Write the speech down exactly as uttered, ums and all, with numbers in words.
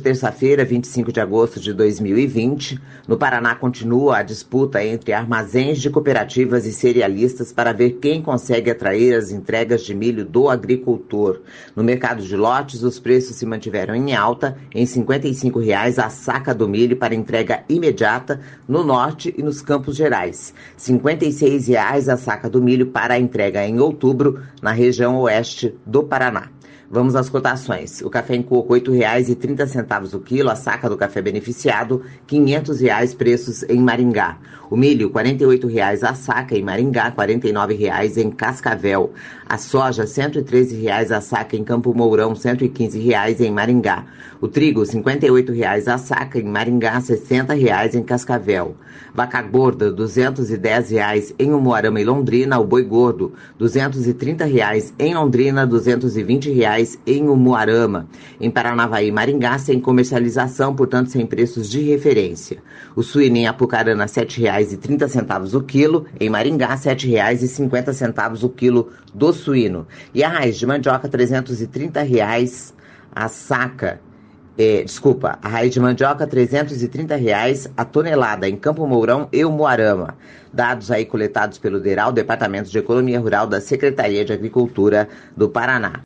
terça-feira, vinte e cinco de agosto de dois mil e vinte, no Paraná continua a disputa entre armazéns de cooperativas e cerealistas para ver quem consegue atrair as entregas de milho do agricultor. No mercado de lotes, os preços se mantiveram em alta, em cinquenta e cinco reais a saca do milho para entrega imediata no norte e nos Campos Gerais. cinquenta e seis reais a saca do milho para a entrega em outubro na região oeste do Paraná. Vamos às cotações. O café em coco, oito reais e trinta centavos o quilo. A saca do café beneficiado, quinhentos reais preços em Maringá. O milho, quarenta e oito reais a saca em Maringá, quarenta e nove reais em Cascavel. A soja, cento e treze reais a saca em Campo Mourão, cento e quinze reais em Maringá. O trigo, cinquenta e oito reais a saca em Maringá, sessenta reais em Cascavel. Vaca gorda, duzentos e dez reais em Umuarama e Londrina. O boi gordo, duzentos e trinta reais em Londrina, duzentos e vinte reais em Umuarama. Em Paranavaí e Maringá, sem comercialização, portanto sem preços de referência. O suíno em Apucarana, sete reais e trinta centavos o quilo. Em Maringá, sete reais e cinquenta centavos o quilo do suíno. E a raiz de mandioca, trezentos e trinta reais a saca. É, desculpa, a raiz de mandioca, trezentos e trinta reais a tonelada em Campo Mourão e Umuarama. Dados aí coletados pelo DERAL, Departamento de Economia Rural da Secretaria de Agricultura do Paraná.